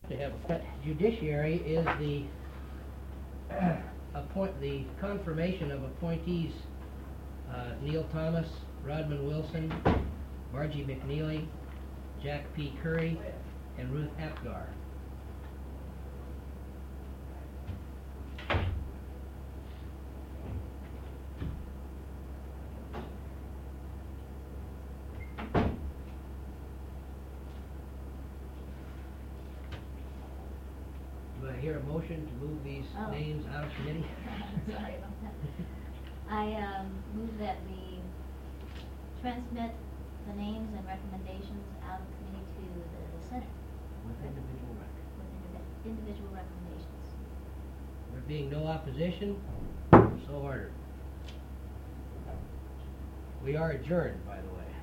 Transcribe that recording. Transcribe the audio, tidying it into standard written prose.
To have judiciary is the the confirmation of appointees Neil Thomas, Rodman Wilson, Margie McNeely, Jack P. Curry, and Ruth Apgar. Do I hear a motion to move these names out of committee? Sorry about that. I move that we transmit the names and recommendations out of committee to the Senate. With individual recommendations. There being no opposition, so ordered. We are adjourned, by the way.